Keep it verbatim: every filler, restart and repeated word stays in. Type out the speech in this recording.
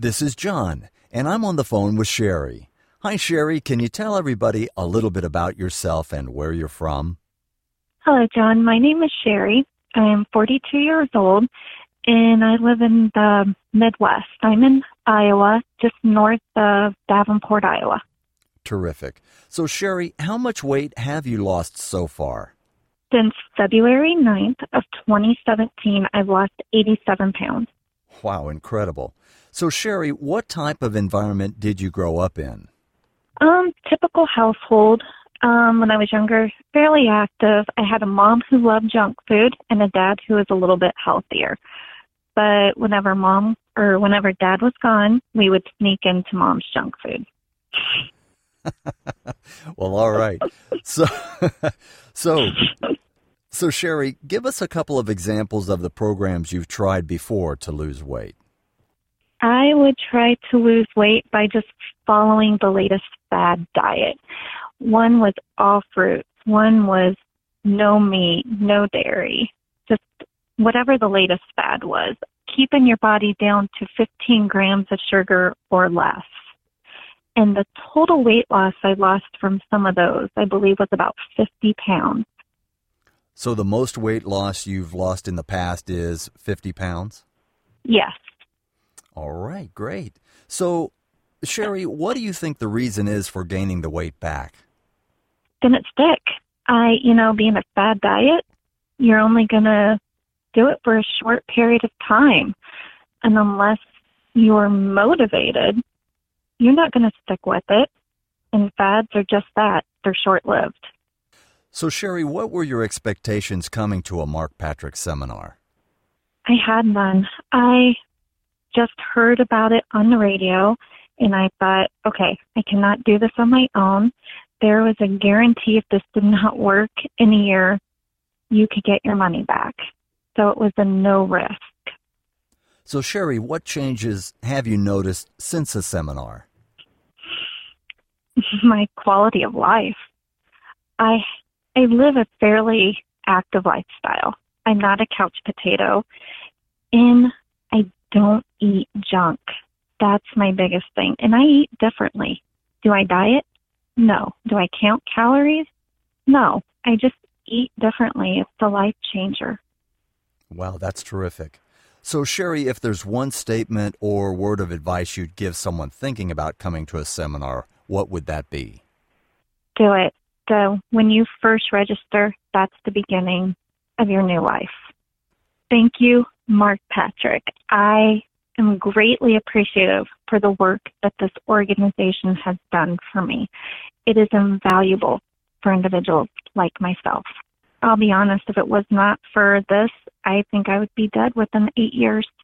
This is John, and I'm on the phone with Sherry. Hi, Sherry. Can you tell everybody a little bit about yourself and where you're from? Hello, John. My name is Sherry. I am forty-two years old, and I live in the Midwest. I'm in Iowa, just north of Davenport, Iowa. Terrific. So, Sherry, how much weight have you lost so far? Since February ninth of twenty seventeen, I've lost eighty-seven pounds. Wow, incredible. So, Sherry, what type of environment did you grow up in? Um, typical household. Um, when I was younger, fairly active. I had a mom who loved junk food and a dad who was a little bit healthier. But whenever mom or whenever dad was gone, we would sneak into mom's junk food. Well, all right. So, so, so Sherry, give us a couple of examples of the programs you've tried before to lose weight. I would try to lose weight by just following the latest fad diet. One was all fruits. One was no meat, no dairy, just whatever the latest fad was. Keeping your body down to fifteen grams of sugar or less. And the total weight loss I lost from some of those, I believe, was about fifty pounds. So the most weight loss you've lost in the past is fifty pounds? Yes. All right, great. So, Sherry, what do you think the reason is for gaining the weight back? Didn't stick. I, you know, being a fad diet, you're only going to do it for a short period of time. And unless you're motivated, you're not going to stick with it. And fads are just that. They're short-lived. So, Sherry, what were your expectations coming to a Mark Patrick seminar? I had none. I just heard about it on the radio, and I thought, okay, I cannot do this on my own. There was a guarantee if this did not work in a year, you could get your money back. So it was a no risk. So, Sherry, what changes have you noticed since the seminar? My quality of life. I I live a fairly active lifestyle. I'm not a couch potato, and I don't eat junk. That's my biggest thing. And I eat differently. Do I diet? No. Do I count calories? No. I just eat differently. It's a life changer. Wow, that's terrific. So, Sherry, if there's one statement or word of advice you'd give someone thinking about coming to a seminar, what would that be? Do it. So when you first register, that's the beginning of your new life. Thank you, Mark Patrick. I am greatly appreciative for the work that this organization has done for me. It is invaluable for individuals like myself. I'll be honest, if it was not for this, I think I would be dead within eight years.